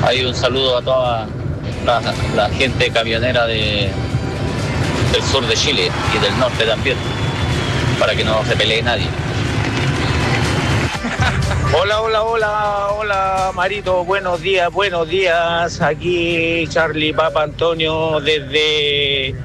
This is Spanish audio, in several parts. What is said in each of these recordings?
Hay un saludo a toda la gente camionera del sur de Chile y del norte también, para que no se pelee nadie. Hola, Marito, buenos días. Aquí Charlie Papa Antonio desde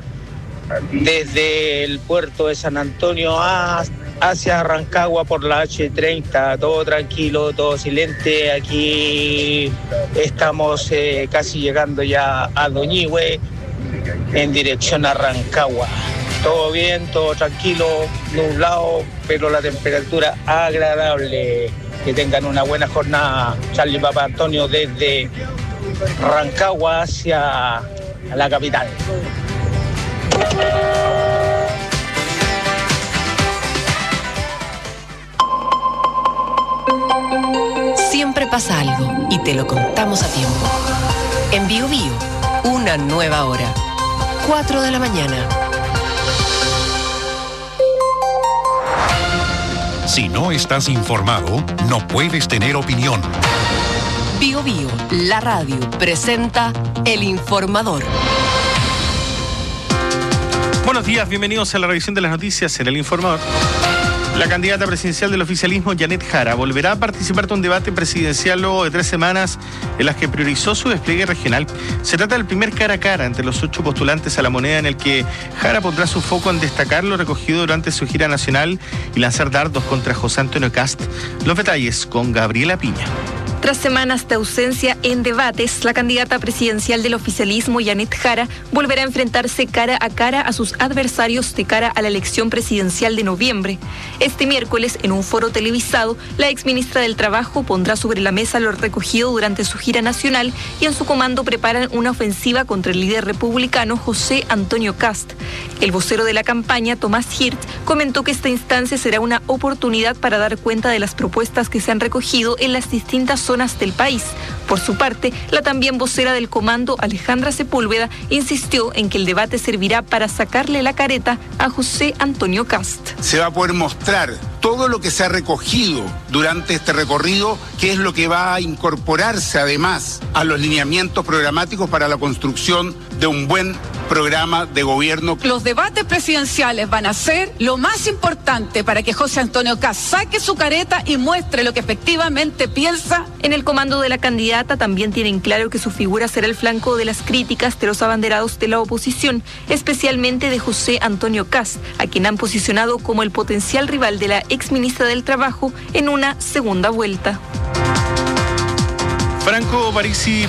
el puerto de San Antonio hacia Rancagua por la H30, todo tranquilo, todo silente. Aquí estamos casi llegando ya a Doñihue en dirección a Rancagua. Todo bien, todo tranquilo, nublado, pero la temperatura agradable. Que tengan una buena jornada. Charlie Papa Antonio desde Rancagua hacia la capital. Siempre pasa algo y te lo contamos a tiempo. En Bio Bio, una nueva hora. 4 de la mañana. Si no estás informado, no puedes tener opinión. Bio Bio, la radio, presenta El Informador. Buenos días, bienvenidos a la revisión de las noticias en El Informador. La candidata presidencial del oficialismo, Janet Jara, volverá a participar de un debate presidencial luego de 3 semanas en las que priorizó su despliegue regional. Se trata del primer cara a cara entre los 8 postulantes a la moneda, en el que Jara pondrá su foco en destacar lo recogido durante su gira nacional y lanzar dardos contra José Antonio Kast. Los detalles con Gabriela Piña. Tras semanas de ausencia en debates, la candidata presidencial del oficialismo, Janet Jara, volverá a enfrentarse cara a cara a sus adversarios de cara a la elección presidencial de noviembre. Este miércoles, en un foro televisado, la exministra del Trabajo pondrá sobre la mesa lo recogido durante su gira nacional y en su comando preparan una ofensiva contra el líder republicano José Antonio Kast. El vocero de la campaña, Tomás Hirt, comentó que esta instancia será una oportunidad para dar cuenta de las propuestas que se han recogido en las distintas zonas del país. Por su parte, la también vocera del comando, Alejandra Sepúlveda, insistió en que el debate servirá para sacarle la careta a José Antonio Kast. Se va a poder mostrar todo lo que se ha recogido durante este recorrido, que es lo que va a incorporarse además a los lineamientos programáticos para la construcción de un buen programa de gobierno. Los debates presidenciales van a ser lo más importante para que José Antonio Kast saque su careta y muestre lo que efectivamente piensa. En el comando de la candidata también tienen claro que su figura será el flanco de las críticas de los abanderados de la oposición, especialmente de José Antonio Kast, a quien han posicionado como el potencial rival de la exministra del Trabajo en una segunda vuelta. Franco Parisi